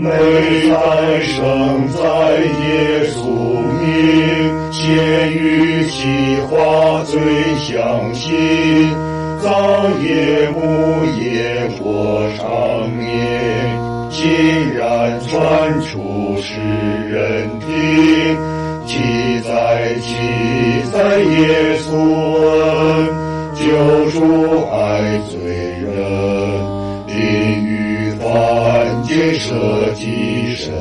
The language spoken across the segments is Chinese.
美哉生在耶稣名，先于其话最相信，早夜午夜或长眠，竟然传出世人听。记载耶稣恩，救主爱罪人，临于凡间舍己身。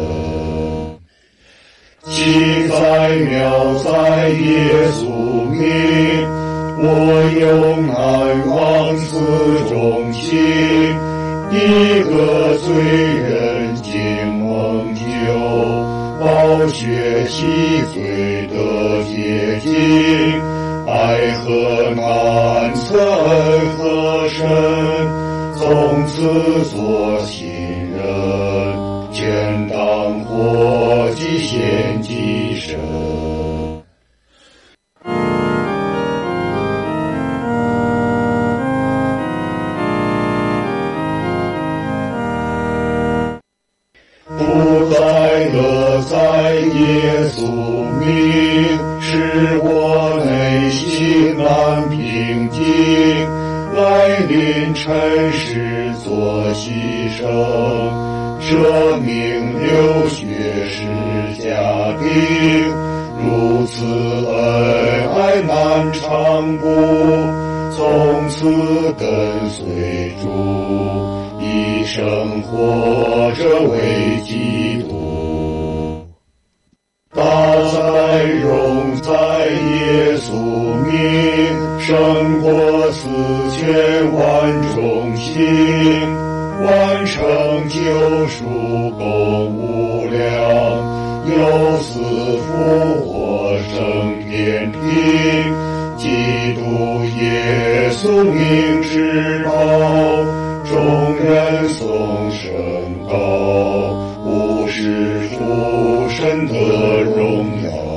记载妙在耶稣名，我用爱往死中行，一个罪人竟蒙救。宝血洗罪的洁净，爱和难测恩和深，从此做新人，全当活祭献祭神。不再乐在耶稣名，使我内心难平静，来临尘世做牺牲，舍命流血是家庭，如此恩爱难长补，从此跟随主，一生活着为基督。大哉荣在耶稣名，胜过4000万众星，完成救赎功无量，有死复活升天庭，基督耶稣名之高，众人颂声高，无是父神的荣耀。